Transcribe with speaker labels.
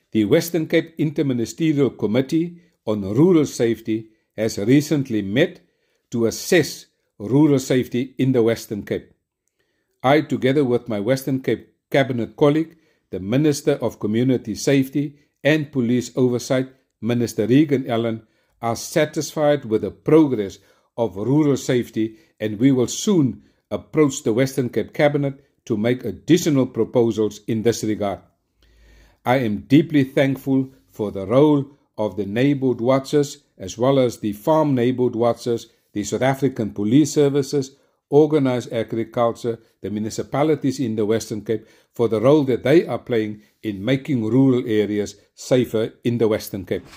Speaker 1: The Western Cape Interministerial Committee on Rural Safety has recently met to assess rural safety in the Western Cape. I, together with my Western Cape Cabinet colleague, the Minister of Community Safety and Police Oversight, Minister Regan Allen, are satisfied with the progress of rural safety, and we will soon approach the Western Cape Cabinet to make additional proposals in this regard. I am deeply thankful for the role of the neighbourhood watchers as well as the farm neighbourhood watchers, the South African Police Services, organised agriculture, the municipalities in the Western Cape, for the role that they are playing in making rural areas safer in the Western Cape.